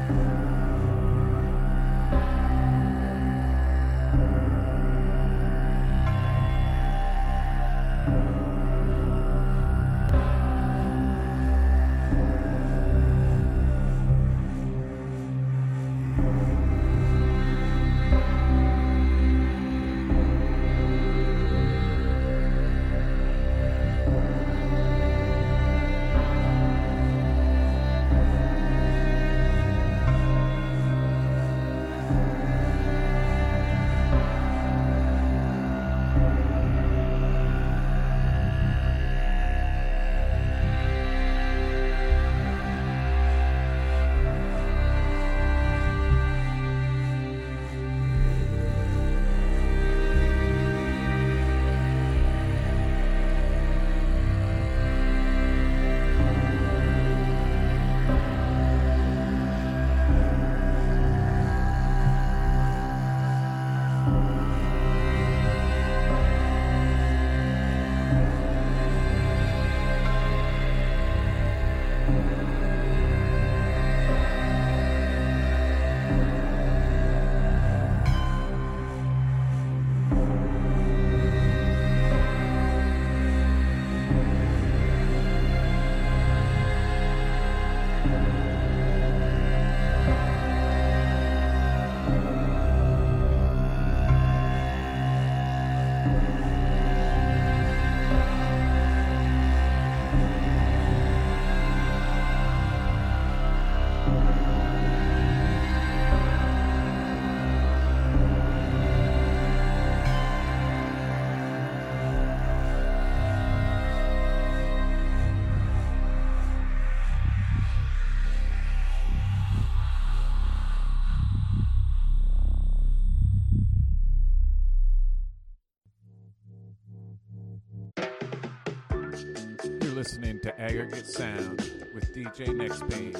You're listening to Aggregate Sound with DJ Next Page,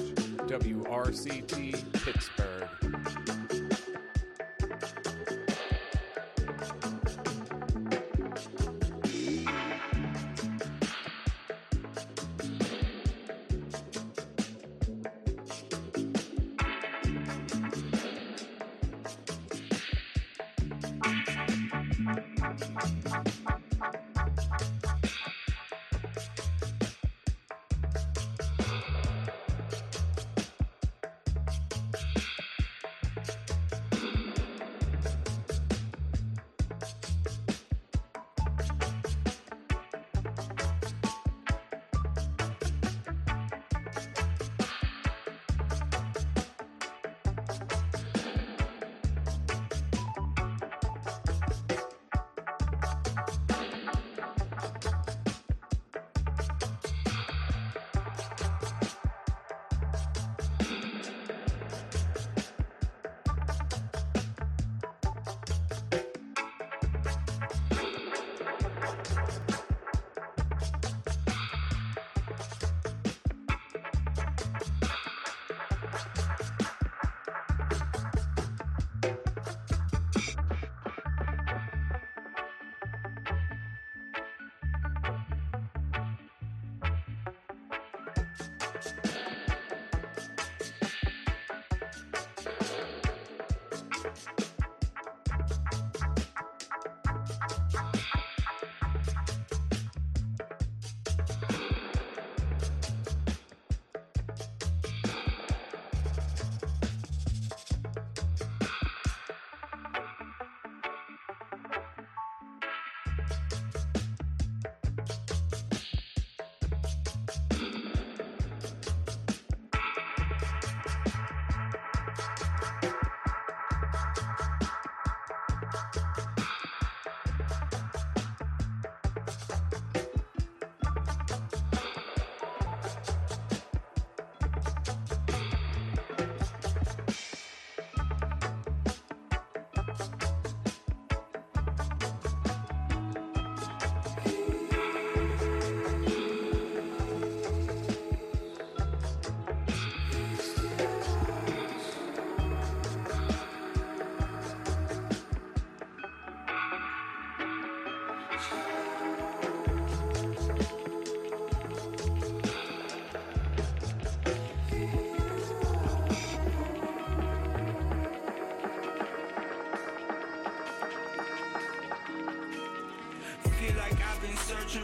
WRCT Pittsburgh.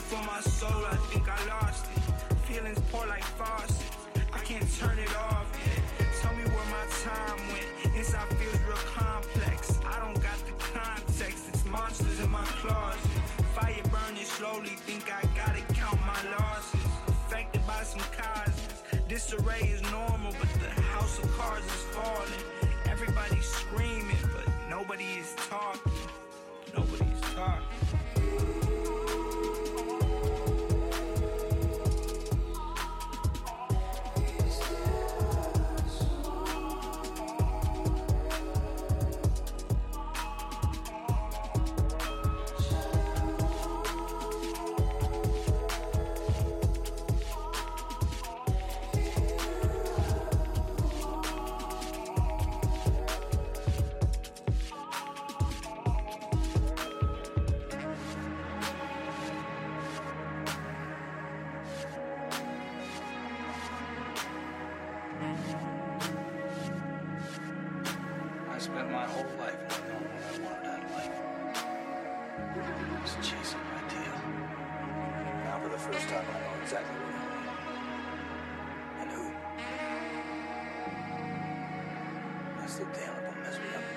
for my soul, I think I lost it. Feelings pour like faucets, I can't turn it off yet. Tell me where my time went, inside feels real complex. I don't got the context, it's monsters in my closet. Fire burning slowly, think I gotta count my losses. Affected by some causes, disarray is normal, but the house of cards is falling. Everybody's screaming, but nobody is talking. Nobody's talking. I spent my whole life not knowing what I wanted out of life. Just chasing my tail. Now for the first time I know exactly what I want. And who. That's the damn that will mess me up.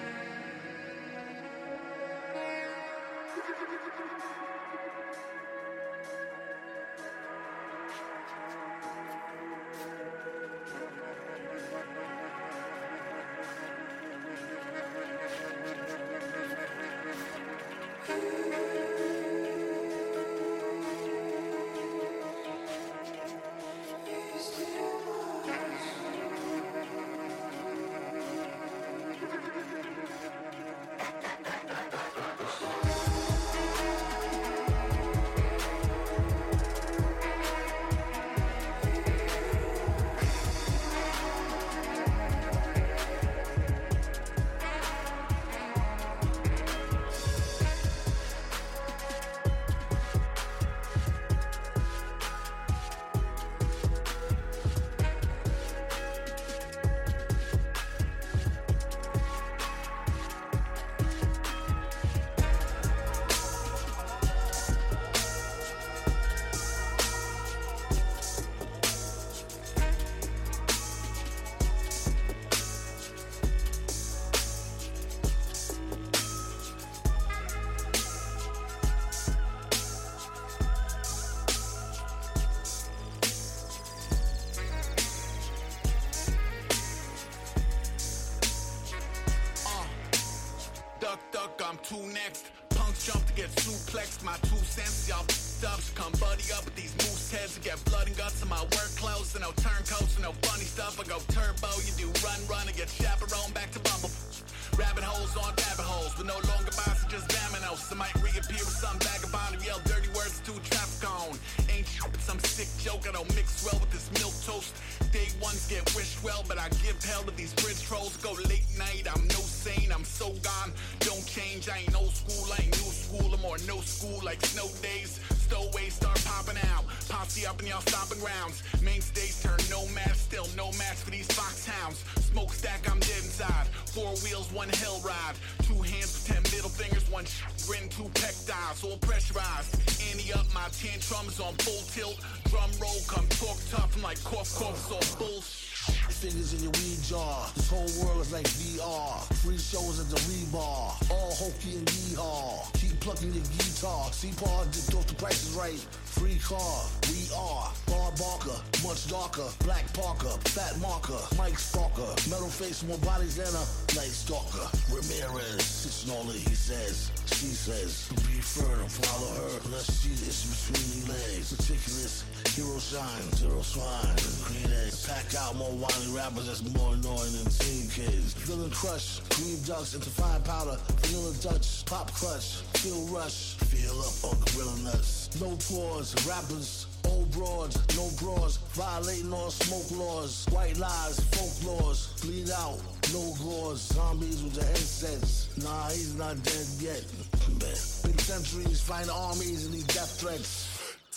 I'm too next. Punks jump to get suplexed. My 2 cents, y'all f***ups. Come buddy up with these moose heads and get blood and guts in my work clothes. And no turncoats and no funny stuff. I go turbo, you do run and get chaperone back to Bumble. Rabbit holes on rabbit holes, but no longer boss, just dominoes. I might reappear with some vagabond who yell dirty words to a traffic cone. Ain't shit but some sick joke, I don't mix well with this milk toast. Day ones get wished well, but I give hell to these bridge trolls. Go late night, I'm no sane, I'm so gone. Don't change, I ain't old school, I ain't new school. I'm more no school like snow days. Stowaways start popping out, posse up in y'all stomping grounds. Mainstays turn no match, still no match for these foxhounds. Smokestack, I'm dead inside. 4 wheels, 1 hell ride. 2 hands with 10 middle fingers, 1 grin, 2 pectiles, all pressurized. Ante up, my tantrums on full tilt. Drum roll, come talk tough, I'm like cough, it's all bullshit. Fingers in your weed jar. This whole world is like VR. Free shows at the rebar. All hokey and yeehaw. Keep plucking your guitar. C-Par dipped off the prices right. Free car. We are. Bar Barker. Much darker. Black Parker. Fat Marker. Mike Sparker. Metal face, more bodies than a night stalker. Ramirez. Sits in all that he says. She says. Be firm. Follow her. Let's see this between your legs. Meticulous. Hero shine. Zero swine. Green eggs. Pack out more whiny rappers that's more annoying than teen kids. Villain crush, green ducks into fine powder, vanilla Dutch, pop clutch, feel rush, feel up on gorilla nuts. No pause, rappers, old broads, no bras, violating all smoke laws, white lies, folklores, bleed out, no gauze, zombies with the headsets. Nah, he's not dead yet. Big centuries, find armies and these death threats.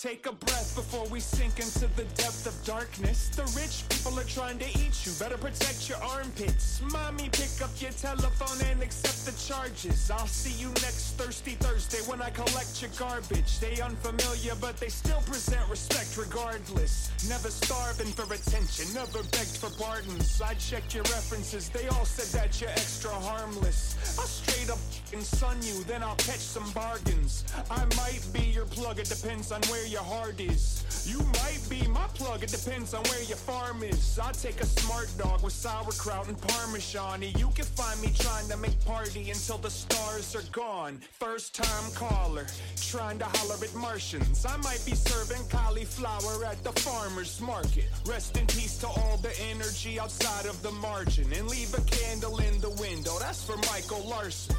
take a breath before we sink into the depth of darkness. The rich people are trying to eat you, better protect your armpits. Mommy, pick up your telephone and accept the charges. I'll see you next Thirsty Thursday when I collect your garbage. They unfamiliar, but they still present respect regardless. Never starving for attention, never begged for pardons. I checked your references, they all said that you're extra harmless. I'll straight up and sun you, then I'll catch some bargains. I might be your plug, it depends on where your heart is. You might be my plug, it depends on where your farm is. I take a smart dog with sauerkraut and parmesan. You can find me trying to make party until the stars are gone. First time caller, trying to holler at Martians. I might be serving cauliflower at the farmer's market. Rest in peace to all the energy outside of the margin. And leave a candle in the window, that's for Michael Larson.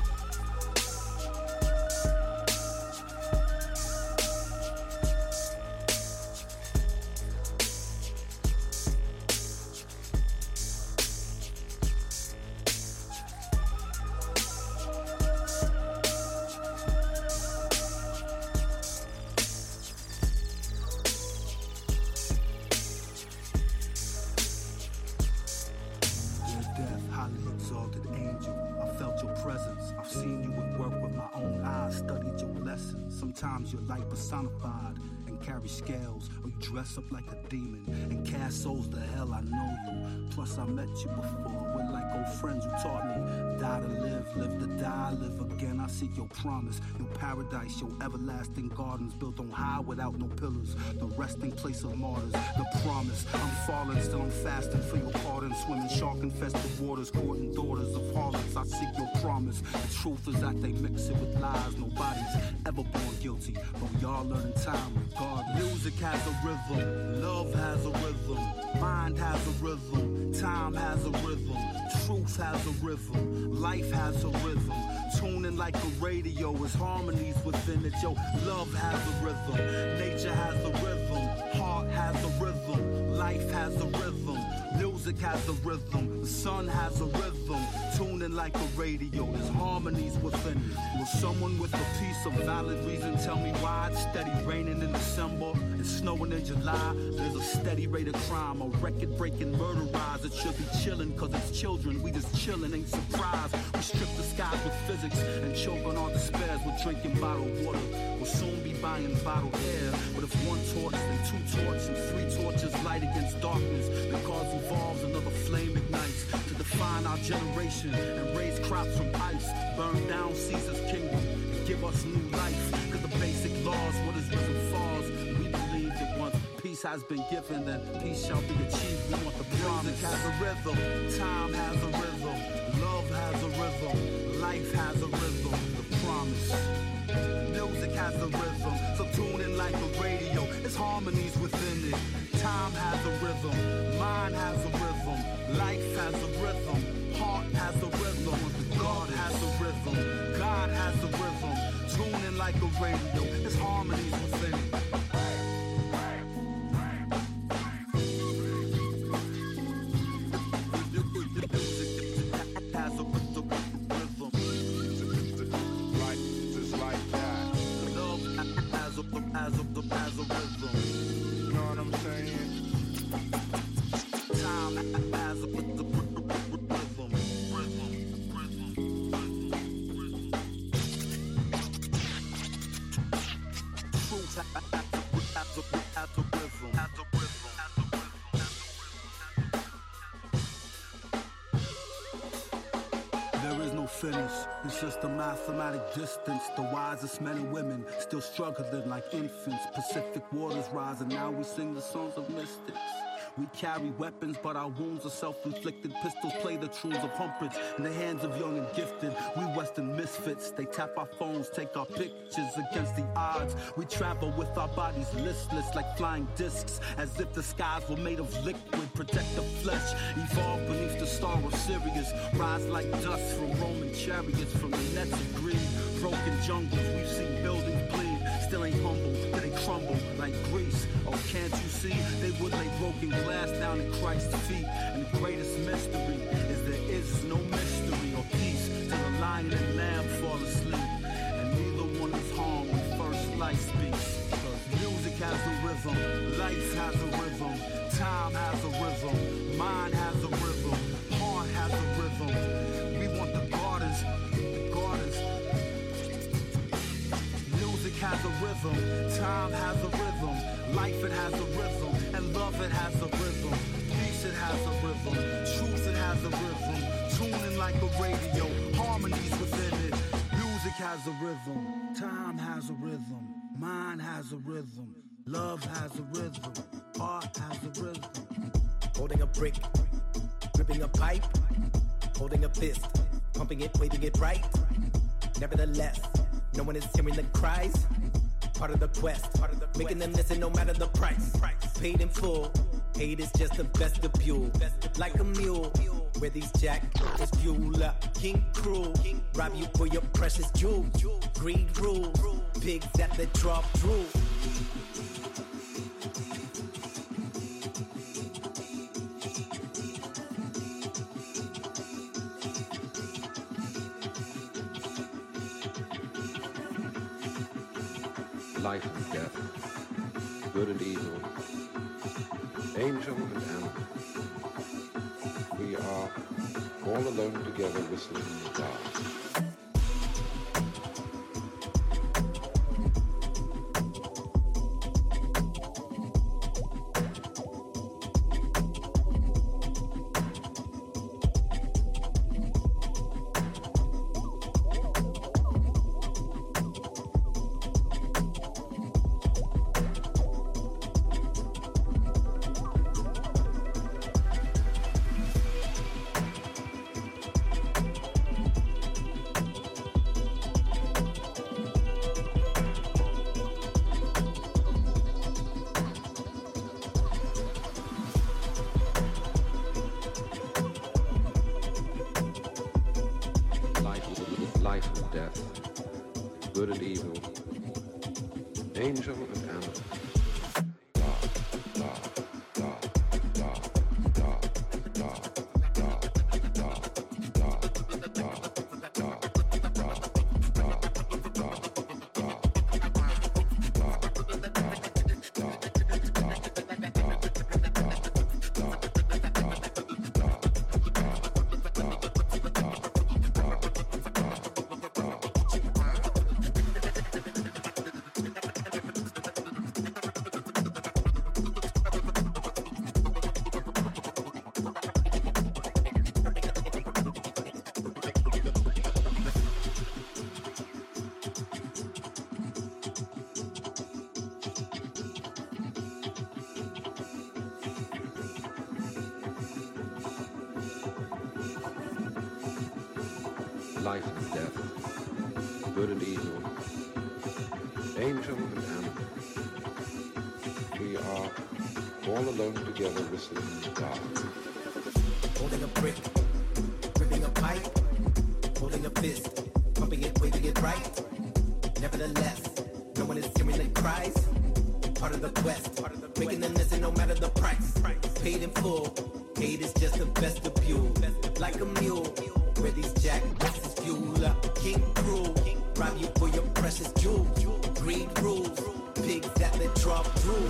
Sometimes you're light personified and carry scales, or you dress up like a demon and cast souls to hell. I know you, plus I met you before. We're like old friends who taught me, die to live, live to die, live again. I seek your promise, your paradise, your everlasting gardens built on high without no pillars, the resting place of martyrs, the promise. I'm falling, still I'm fasting for your pardon, swimming shark-infested waters, courting daughters of harlots. I seek your promise. The truth is that they mix it with lies. Nobody's ever born guilty, but we all learn in time regardless. Music has a rhythm, love has a rhythm, mind has a rhythm, time has a rhythm, truth has a rhythm, life has a rhythm. Tuning like a radio is harmonies within it. Yo, love has a rhythm, nature has a rhythm, heart has a rhythm, life has a rhythm, music has a rhythm, the sun has a rhythm. Tuning like a radio, there's harmonies within it. Will someone with a piece of valid reason tell me why it's steady raining in December and snowing in July? There's a steady rate of crime, a record-breaking murder rise. It should be chilling, cause it's children, we just chilling, ain't surprised. We strip the skies with physics and choke on our despairs with drinking bottled water. We'll soon be buying bottled air, but if one torch, then two torches, and three torches light against darkness, the cause evolves, another flame ignites to define our generation and raise crops from ice, burn down Caesar's kingdom and give us new life. Cause the basic laws, what is risen falls. We believe that once peace has been given, then peace shall be achieved. We want the promise. Music has a rhythm, time has a rhythm, love has a rhythm, life has a rhythm, the promise. Music has a rhythm, so tune in like a radio. It's harmonies within it. Time has a rhythm, mind has a rhythm, life has a rhythm, heart has a rhythm, God has a rhythm, God has a rhythm. Tune in like a radio. It's harmonies within it. As a rhythm, you know what I'm saying? Time as a rhythm. Truth as a rhythm. There is no finish, it's just a mathematic distance. The wisest men and women still struggling like infants. Pacific waters rise and now we sing the songs of mystics. We carry weapons, but our wounds are self-inflicted. Pistols play the tunes of hundreds in the hands of young and gifted. We Western misfits, they tap our phones, take our pictures against the odds. We travel with our bodies listless like flying discs, as if the skies were made of liquid. Protect the flesh, evolve beneath the star of Sirius. Rise like dust from Roman chariots, from the nets of greed. Broken jungles, we've seen buildings bleed. Still ain't humble, but they crumble like Greece. Oh, can't you see? They would lay broken glass down at Christ's feet. And the greatest mystery is there is no mystery or peace till the lion and lamb fall asleep. And neither one is harmed when first light speaks. Cause music has Time has a rhythm, life it has a rhythm, and love it has a rhythm. Peace it has a rhythm, truth it has a rhythm. Tuning like a radio, harmonies within it. Music has a rhythm, time has a rhythm, mind has a rhythm, love has a rhythm, art has a rhythm. Holding a brick, gripping a pipe, holding a fist, pumping it, waving it right. Nevertheless, no one is hearing the cries. Part of the quest, making them listen no matter the price. Paid in full, hate is just the vestibule. Like a mule, where these jack is fuel up. King cruel, rob you for your precious jewels. Greed rules, pigs at the drop drool. Life and death, good and evil, angel and animal. We are all alone together whistling in the dark. Life and death, good and evil, angel and animal. Life and death, good and evil, angel and animal. We are all alone together whistling in the dark. Holding a brick, gripping a pipe, holding a fist, pumping it, waving it right. Nevertheless, no one is hearing the cries. Part of the quest, making them listen no matter the price. Paid in full, hate is just a vestibule. Like a mule, where these jackasses fuel up. King cruel, rob you for your precious jewels. Greed rules, pigs that they drop through.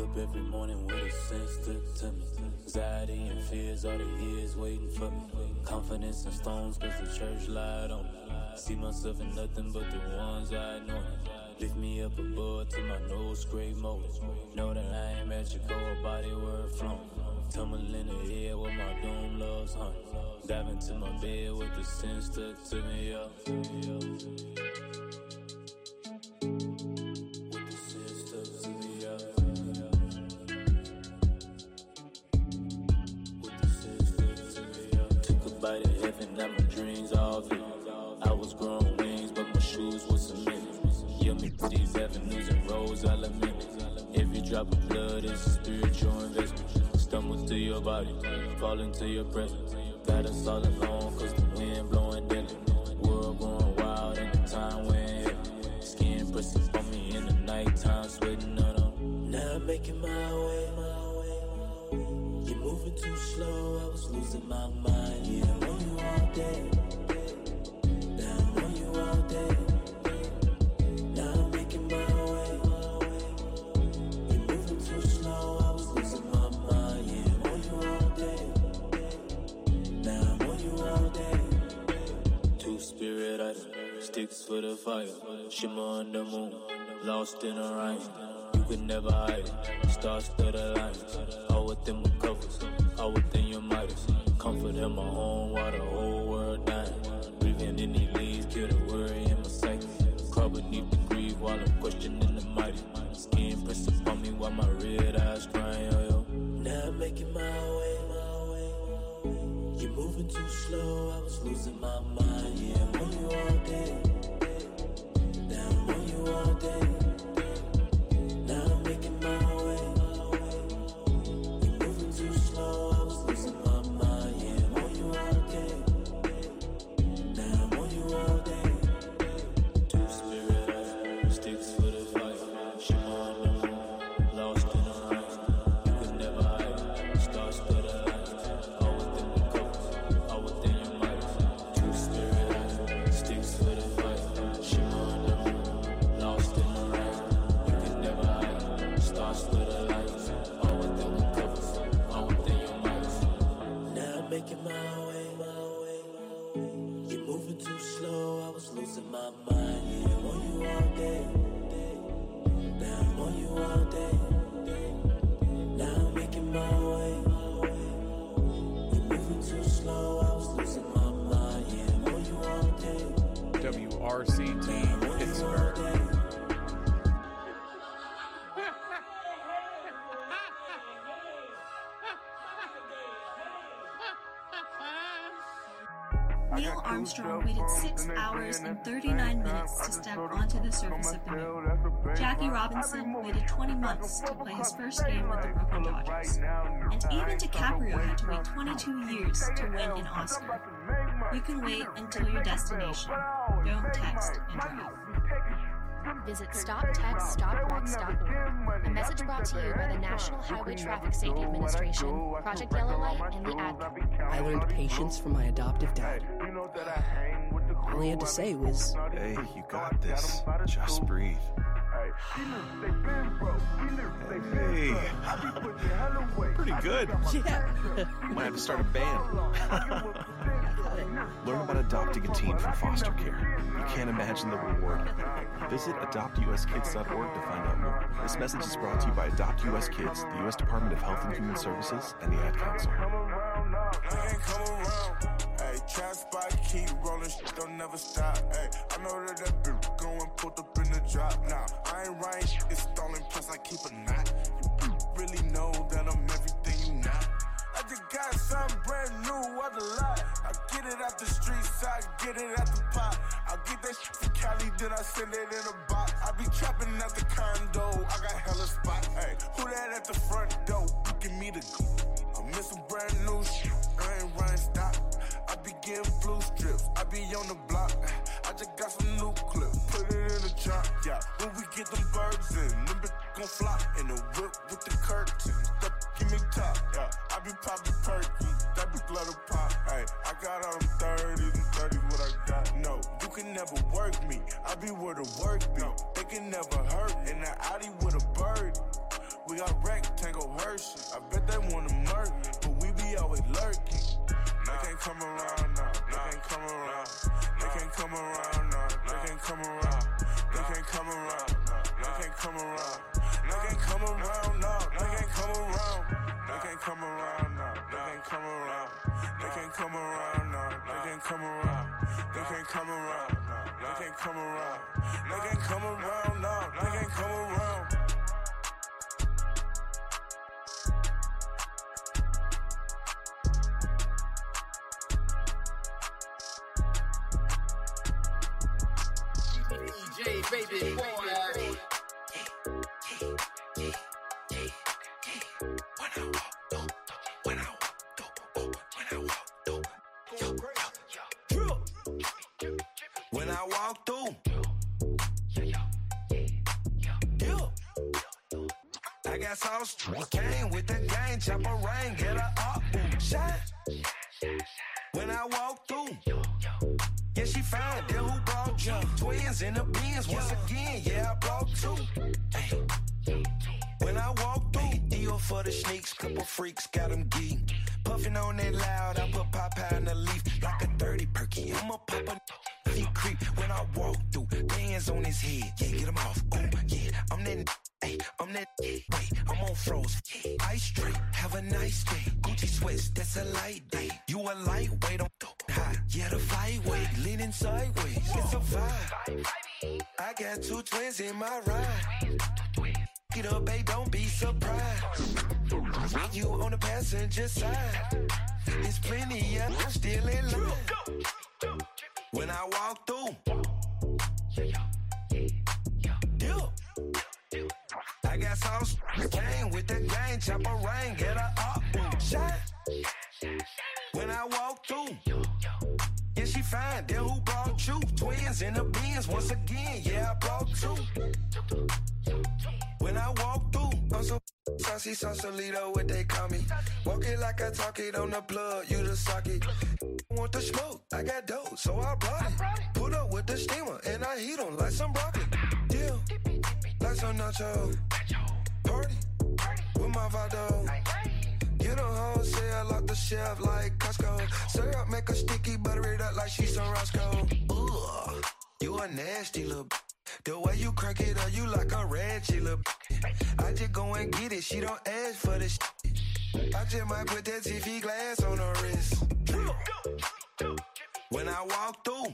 up every morning with a sense stuck to me. Anxiety and fears, all the years waiting for me. Confidence in stones, cause the church lied on me. See myself in nothing but the ones I know. Lift me up above till my nose scrape more. Know that I ain't magical, a body word flowing. Tumble in the air with my doom loves hunting. Dive into my bed with the sin stuck to me, yeah. With the sin stuck to me, yeah. With the sin stuck to me, yeah. Took a bite of heaven, now my dreams all vivid. I was growing wings, but my shoes were cemented. Yeah, me these avenues and roads, I'll admit it. Every drop of blood is a spiritual investment. Stumble through your body, fall into your presence. Got us all alone, cause the wind blowing deadly. World going wild and the time we're here. Skin pressing on me in the nighttime, sweating on them. Now I'm making my way. You're moving too slow, I was losing my mind. Yeah, I know you all day. Now I know you all day. Now I'm making my way. You're moving too slow, I was losing my mind. Yeah, I know you all day. Now I'm on you all day. Two-spirit items, sticks for the fire. Shimmer on the moon, lost in a rhyme. You could never hide it. Stars stood alliance. All within my covers, all within your Midas. Comfort in my home while the whole world dying. Breathing in these leaves, kill the worry in my psyche. Crawl beneath the grief while I'm questioning the mighty. Skin pressing upon me while my red eyes crying, yo, yo. Now I'm making my way. You're moving too slow, I was losing my mind. Yeah, I'm on you all day. Now I'm on you all day. Now I'm making my way. You're moving too slow, I was losing my mind. Yeah, I'm on you all day. Now I'm on you all day. Two spirit eyes, sticks for the fire. Shimmer on the moon, lost in a rhyme. You could never hide it. Stars stood alive. Making my way. You're moving too slow, I was losing my mind. Yeah, I'm on you all day. Now I'm on you all day. Now I'm making my way. You're moving too slow, I was losing my mind. Yeah, I'm on you all day. WRCT Pittsburgh. Neil Armstrong waited 6 hours and 39 minutes to step onto the surface of the moon. Jackie Robinson waited 20 months to play his first game with the Brooklyn Dodgers. And even DiCaprio had to wait 22 years to win an Oscar. You can wait until your destination. Don't text and drive. Visit StopTextStopWrecks.org. A message brought to you by the National Highway Traffic Safety Administration, Project Yellow Light, and the Ad Council. I learned patience from my adoptive dad. All he had to say was, "Hey, you got this. Just breathe." Hey, pretty good. Yeah. You might have to start a band. Learn about adopting a teen from foster care. You can't imagine the reward. Visit adoptuskids.org to find out more. This message is brought to you by Adopt US Kids, the U.S. Department of Health and Human Services, and the Ad Council. Hey, trap spot, keep rolling, shit don't never stop. Hey, I know that bitch going put up in the drop. Now, I ain't writing shit, it's stolen, plus I keep a knot. You really know that I'm everything you not. I just got something brand new, what a lot. I get it out the streets, I get it out the pot. I get that shit from Cali, then I send it in a box. I be trapping at the condo, I got hella spots. Hey, who that at the front door? You give me the I'm missing brand new shit, I ain't running stop. I be getting blue strips, I be on the block. I just got some new clips, put it in the trunk. Yeah, when we get them birds in, them bitch gon' flop. In the whip with the curtains, that give me top. Yeah, I be popping perky, that be blood of pop. Hey, I got all them 30s and 30 what I got. No, you can never work me, I be where the work be. They can never hurt in the Audi with a bird. We got go worship. I bet they wanna murk me, but we be always lurking. They can't come around now. They can't come around. They can't come around now. They can't come around. They can't come around. They can't come around. They can't come around now. They can't come around. They can't come around now. They can't come around. They can't come around now. They can't come around. They can't come around. They can't come around. They can't come around now. They can't come around. DJ baby boy. When I walk through, I got sauce, came with the gang, chopper rain, get her up, shine. When I walk through, yeah, she fine, then who brought you? Twins in the Benz, once again, yeah, I brought two. Ay. When I walk through, deal for the sneaks, couple freaks, got them geek. Puffin' on that loud, I put Popeye in the leaf, like a 30 perky, I'ma pop a he creep when I walk through, bands on his head, yeah, get him off, ooh, yeah, I'm that, ay, I'm that, wait, I'm on froze, ice straight, have a nice day, Gucci sweats, that's a light day, you a lightweight, I'm high, yeah, the flyweight, leaning sideways, it's a vibe, I got two twins in my ride, get up, babe, don't be surprised, you on the passenger side, there's plenty, yeah, I'm still in line. When I walk through, I got sauce, came with the gang, chopper rain, get her up, shine. When I walk through, yeah, she fine, then who brought you? Twins in the Benz, once again, yeah, I brought two. When I walk through, I'm so saucy, Sausalito, what they call me. Walk it like I talk it on the plug, you the socket. Want the smoke, I got dough, so I brought it. Put up with the steamer, and I heat on like some broccoli. Deal, like some nacho. Party, with my Vado. Get on wholesale off the shelf like Costco. Syrup make her sticky, butter it up like she's some Roscoe. Ugh, you a nasty little the way you crank it up, you like a ratchet little I just go and get it, she don't ask for this I just might put that TV glass on her wrist. When I walk through,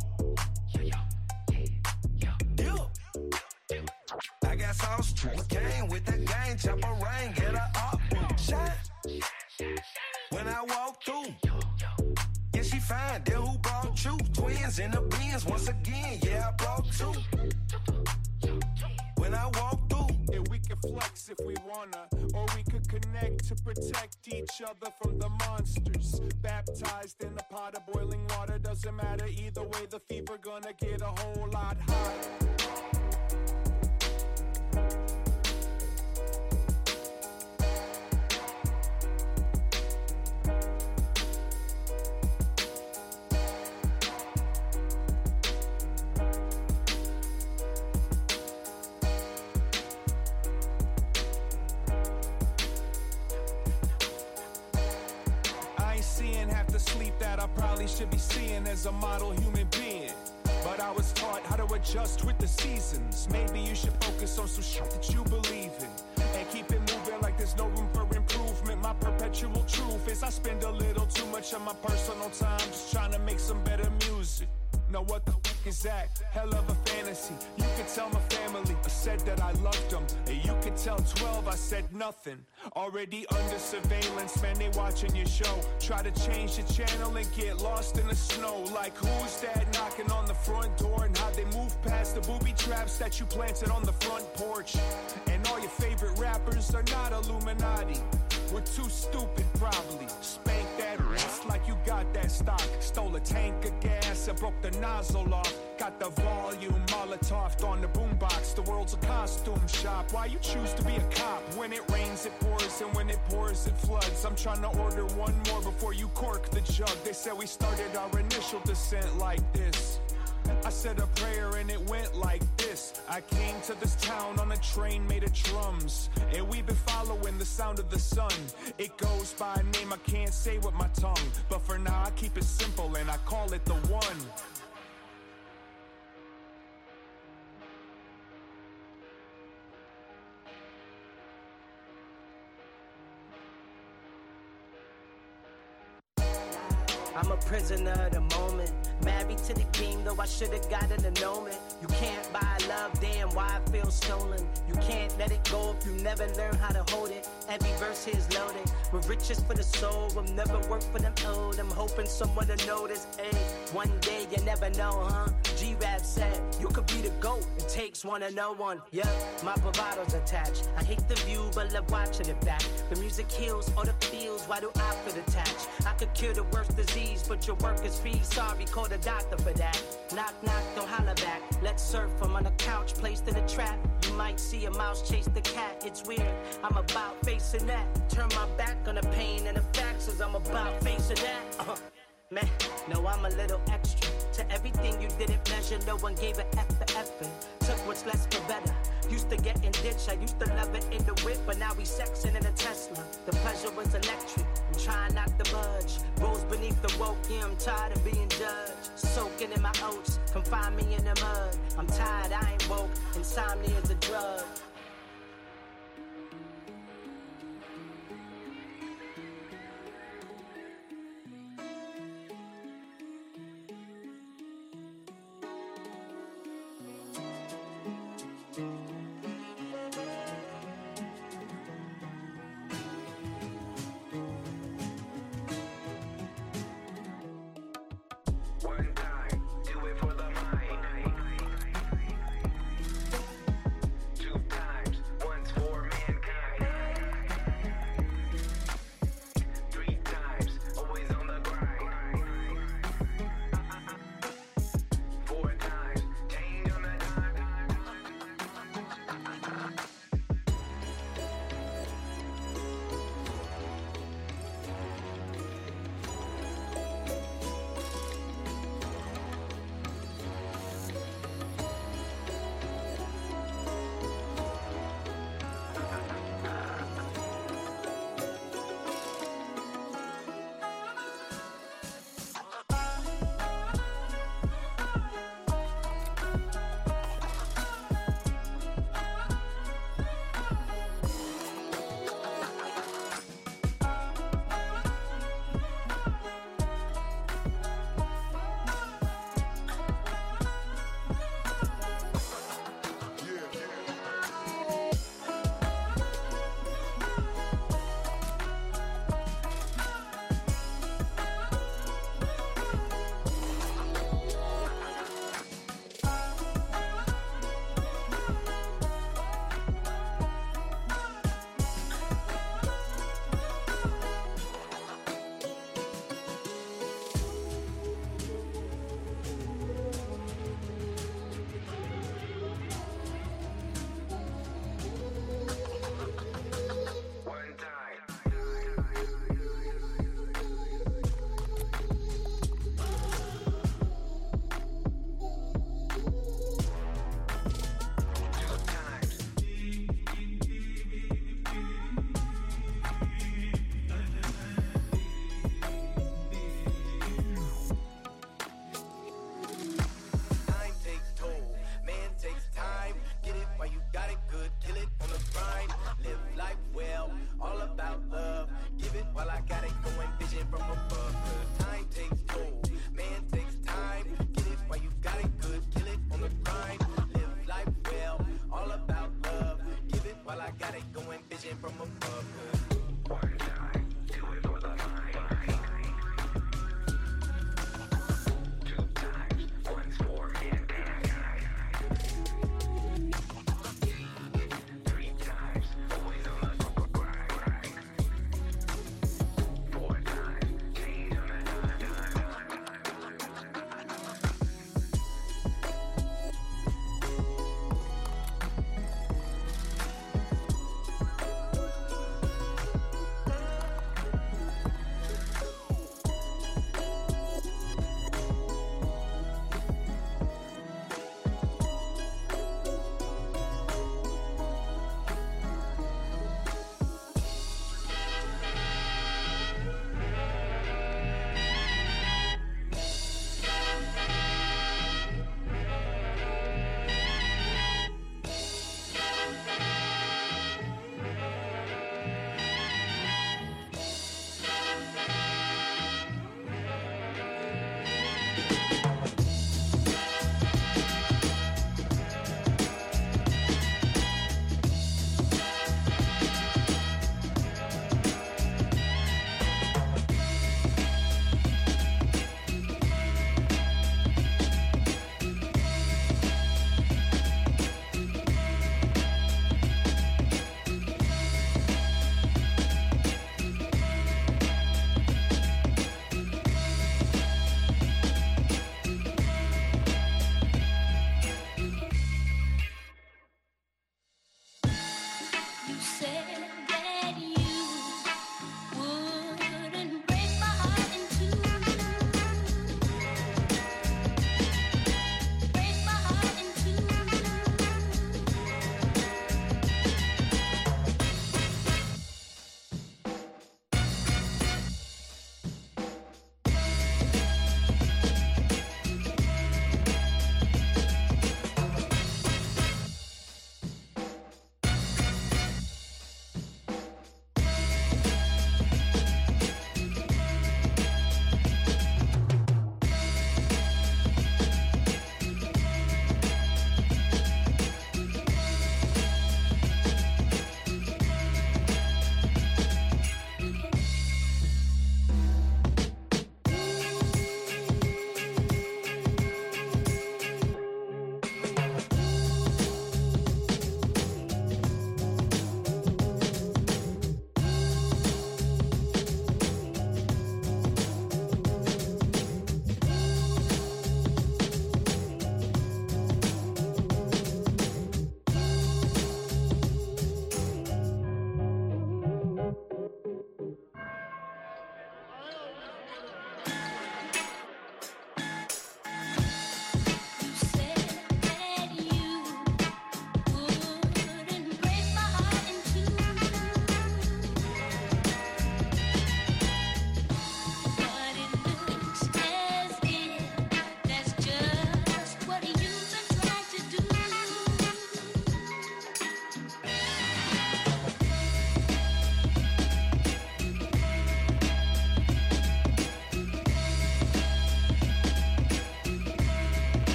I got sauce, came with the gang, chopper rain, get her up, shine. When I walk through, yeah, she fine, then who brought you? Twins in the Benz, once again, yeah, I brought two. When I walk through, yeah, we can flex if we wanna, or we could connect to protect each other from the monsters. Baptized in a pot of boiling water, doesn't matter either way, the fever gonna get a whole lot hotter. Should be seen as a model human being, but I was taught how to adjust with the seasons. Maybe you should focus on some shit that you believe in and keep it moving like there's no room for improvement. My perpetual truth is I spend a little too much of my personal time just trying to make some better music. Now what the fuck is that? Hell of a fantasy. You could tell my family I said that I loved them, and you could tell 12 I said nothing. Already under surveillance, man, they watching your show. Try to change the channel and get lost in the snow. Like who's that knocking on the front door, and how they move past the booby traps that you planted on the front porch. And all your favorite rappers are not Illuminati. We're too stupid probably. Spank that wrist like you got that stock. Stole a tank of gas and broke the nozzle off. Got the volume Molotov on the boombox. The world's a costume shop. Why you choose to be a cop? When it rains it pours, and when it pours it floods. I'm trying to order one more before you cork the jug. They said we started our initial descent like this. I said a prayer and it went like this. I came to this town on a train made of drums, and we've been following the sound of the sun. It goes by a name I can't say with my tongue, but for now I keep it simple and I call it the one. I'm a prisoner of the moment, married to the game, though I should've gotten to know it. You can't buy love, damn, why I feel stolen. You can't let it go if you never learn how to hold it. Every verse here is loaded with riches for the soul. Will never work for them old. I'm hoping someone to notice. Hey, one day you never know, huh? G-Rap said you could be the GOAT. It takes one to know one. Yeah, my bravado's attached. I hate the view, but love watching it back. The music heals all the feels. Why do I feel attached? I could cure the worst disease, but your work is free. Sorry, call the doctor for that. Knock, knock, don't holler back. Let's surf from on a couch placed in a trap. You might see a mouse chase the cat. It's weird. I'm about facing that. Turn my back on the pain and the facts as I'm about facing that. Man, no, I'm a little extra. To everything you didn't measure, no one gave an F for effing. Took what's less for better. Used to get in ditch, I used to love it in the whip, but now we sexing in a Tesla. The pleasure was electric, I'm trying not to budge. Rose beneath the woke, yeah, I'm tired of being judged. Soaking in my oats, confine me in the mud. I'm tired, I ain't woke, insomnia is a drug.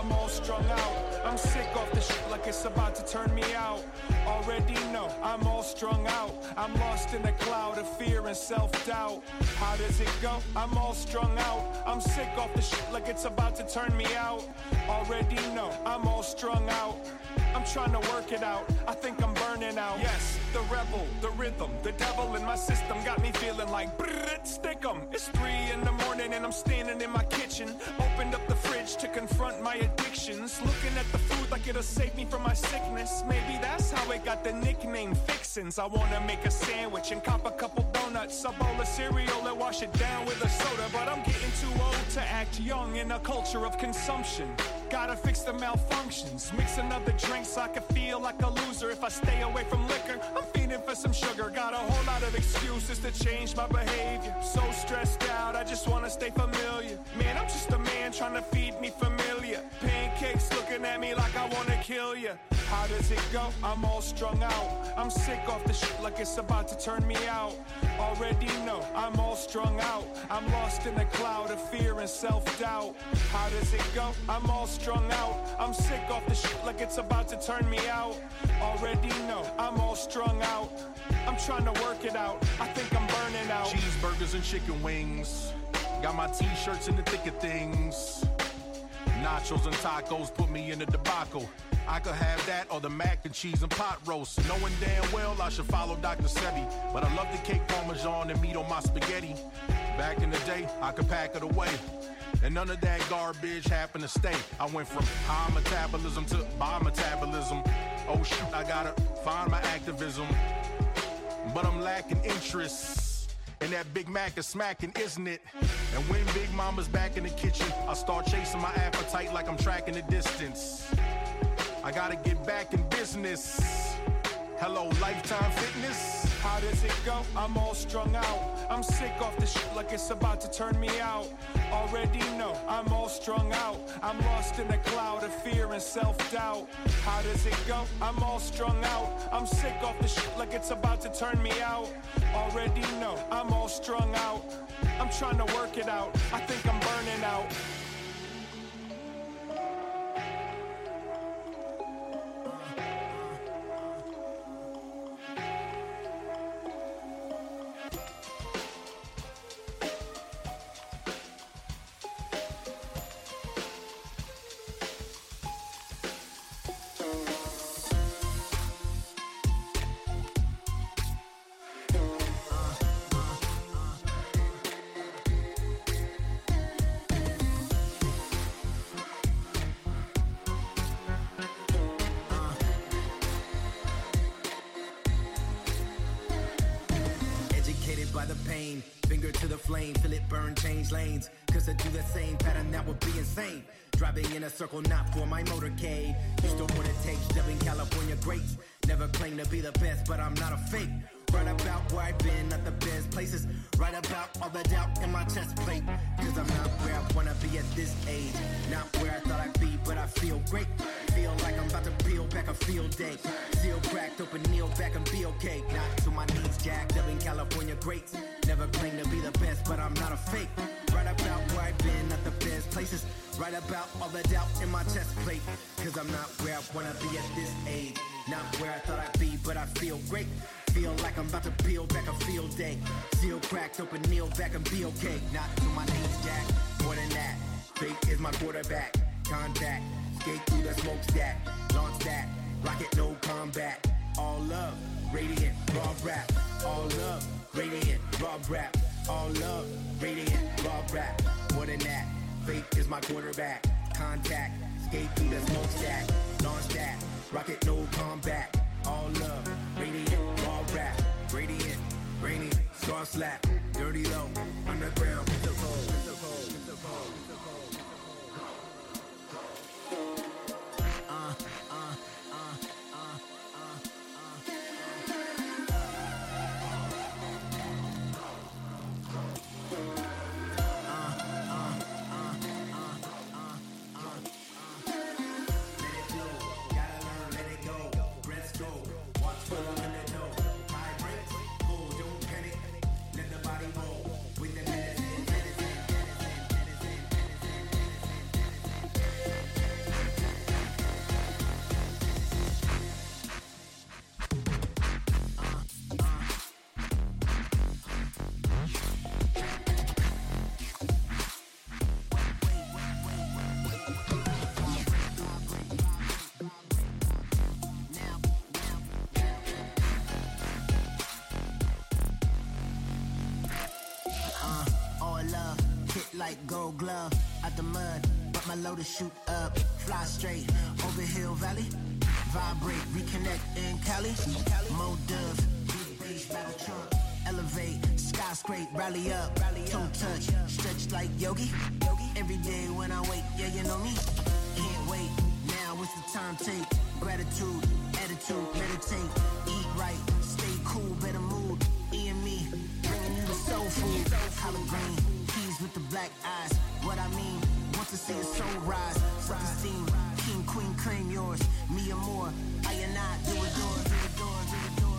I'm all strung out. I'm sick off the shit like it's about to turn me out. Already know I'm all strung out. I'm lost in a cloud of fear and self-doubt. How does it go? I'm all strung out. I'm sick off the shit like it's about to turn me out. Already know I'm all strung out. I'm trying to work it out. I think I'm burning out. Yes, the rebel, the rhythm, the devil in my system got me feeling like stick 'em. It's 3 in the morning and I'm standing in my kitchen. Opened up the fridge to confront my addictions. Looking at the food like it'll save me from my sickness. Maybe that's how it got the nickname Fixins. I wanna make a sandwich and cop a couple donuts, a bowl of cereal and wash it down with a soda. But I'm getting too old to act young in a culture of consumption. Gotta fix the malfunctions. Mix another drink so I can feel like a loser. If I stay away from liquor, I'm feeding for some sugar. Got a whole lot of excuses to change my behavior. So stressed out, I just wanna stay familiar. Man, I'm just a man trying to feed me familiar. Pancakes looking at me like I wanna kill you. How does it go? I'm all strung out. I'm sick off the shit like it's about to turn me out. Already know I'm all strung out. I'm lost in a cloud of fear and self-doubt. How does it go? I'm all strung out. I'm sick off the shit like it's about to turn me out. Already know I'm all strung out. I'm trying to work it out. I think I'm burning out. Cheeseburgers and chicken wings. Got my t-shirts in the thick of things. Nachos and tacos put me in the debacle. I could have that or the mac and cheese and pot roast. Knowing damn well I should follow Dr. Sebi. But I love the cake parmesan and meat on my spaghetti. Back in the day, I could pack it away. And none of that garbage happened to stay. I went from high metabolism to bi-metabolism. Oh shit, I gotta find my activism. But I'm lacking interest. And that Big Mac is smacking, isn't it? And when Big Mama's back in the kitchen, I start chasing my appetite like I'm tracking the distance. I gotta get back in business. Hello, Lifetime Fitness. How does it go? I'm all strung out. I'm sick off the shit like it's about to turn me out. Already know I'm all strung out. I'm lost in a cloud of fear and self-doubt. How does it go? I'm all strung out. I'm sick off the shit like it's about to turn me out. Already know I'm all strung out. I'm trying to work it out. I think I'm burning out. By the pain, finger to the flame, feel it burn, change lanes. Cause to do the same pattern, that would be insane. Driving in a circle, not for my motorcade. Used to what it takes, dubbing California greats. Never claim to be the best, but I'm not a fake. Right about where I've been, not the best places. Right about all the doubt in my chest plate. Cause I'm not where I wanna be at this age. Not where I thought I'd be, but I feel great. Feel like I'm about to peel back a field day. Seal cracked open, kneel back and be okay. Not to my knees, Jack, dubbing California greats. Never claim to be the best, but I'm not a fake. Right about where I've been, not the best places. Right about all the doubt in my chest plate. Cause I'm not where I wanna be at this age. Not where I thought I'd be, but I feel great. Feel like I'm about to peel back a field day. Seal cracked open, kneel back and be okay. Not to my knees, Jack, more than that. Fate is my quarterback. Contact, skate through the smokestack. Launch that, rocket, no combat. All love, radiant, raw rap. All love, radiant, raw rap. All love, radiant, raw rap. More than that, fate is my quarterback. Contact, skate through the smokestack. Launch that, rocket, no combat. All love, radiant, raw rap. Radiant, rainy, star slap. Dirty low, underground, it's a cold, it's a cold, it's a cold, it's a cold. With the medicine, All love, hit like gold glove. Out the mud, but my loader shoot up. Fly straight, over Hill Valley. Vibrate, reconnect in Cali. Mo Dubs, big bass, battle trunk. Elevate, skyscrape, rally up. Toe touch, stretch like Yogi. Every day when I wake, yeah, you know me. Can't wait, now what's the time take? Gratitude, attitude, meditate. Eat right, stay cool, better mood. E and me, bringing you the soul food. Collard green, keys with the black eyes. What I mean, want to see a soul rise. Self-esteem, king, queen, claim yours. Me or more, I and I, do it, do it, do it, do it, do it, do it.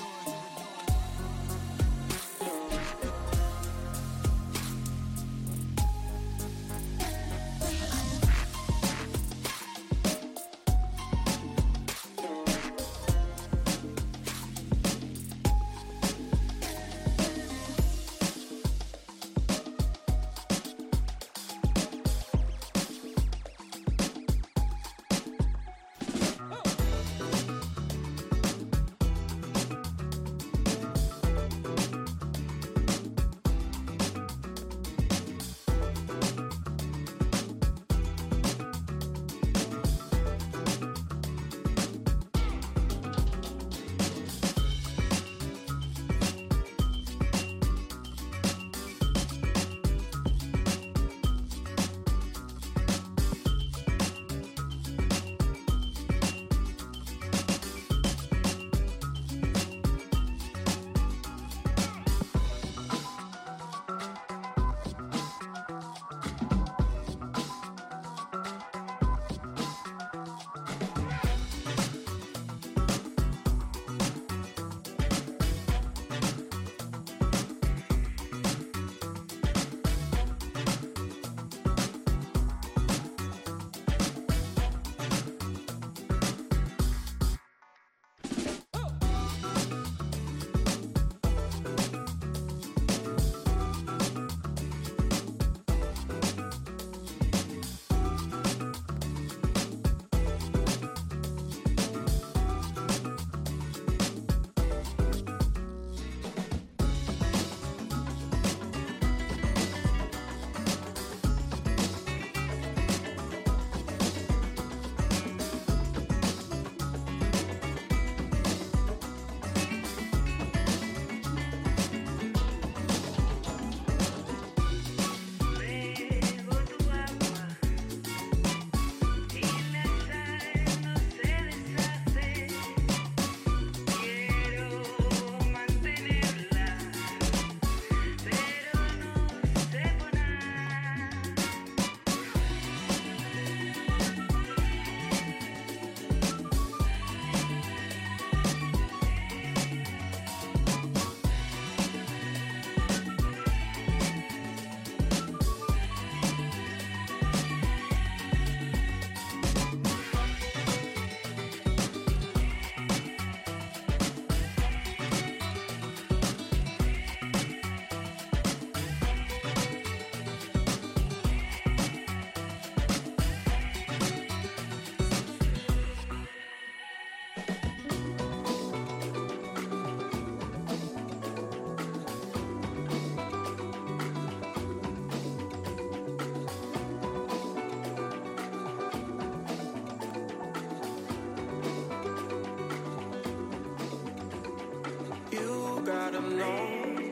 gotta know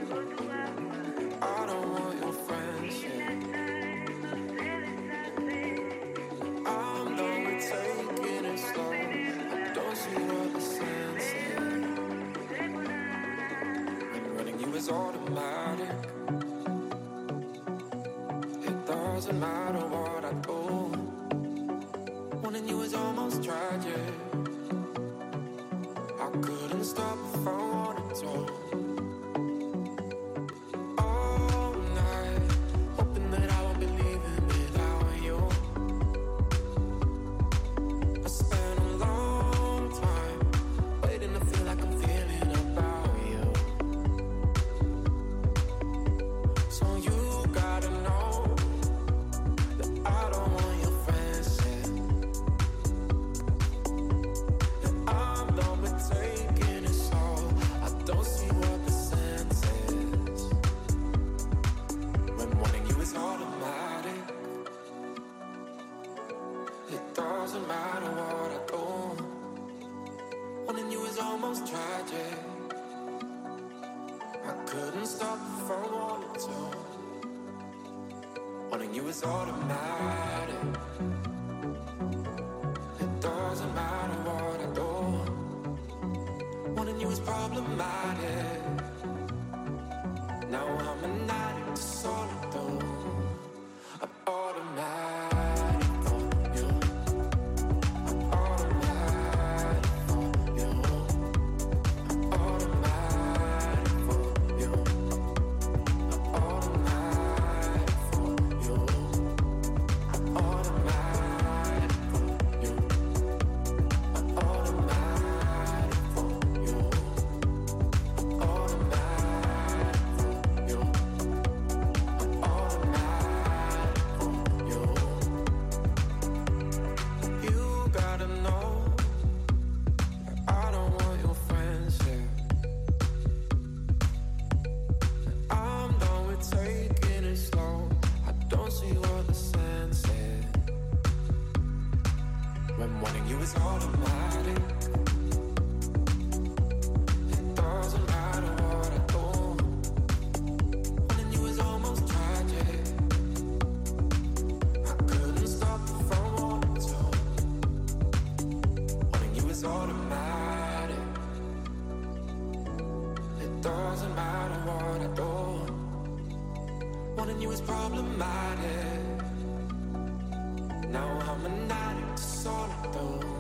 I don't want your friends here. I'm done with taking it slow. I don't see what the sense is. And running you is automatic. It doesn't matter what I do. Wanting you is almost tragic. I couldn't stop if I wanted to. All night, hoping that I won't be leaving without you. I spent a long time waiting to feel like I'm feeling about you. So you gotta know that I don't want your friends here. That I'm done with taking it slow. I don't see wanting you is automatic. It doesn't matter what I do. Wanting you is problematic. Now I'm an addict to solitude. I'm automatic for you. I'm automatic for you. I'm automatic for you. I'm automatic for you. I'm automatic for you. I'm automatic for you. I'm automatic for you. I'm automatic for you. You gotta know that I don't want your friends here. I'm done with taking it slow. I don't see what the sense is when wanting you is automatic. It doesn't matter what I do. Wanting you is almost tragic. I couldn't stop from wanting to. Wanting you is automatic. It doesn't matter what I do. Wanting you is problematic. Now I'm an addict to solitude.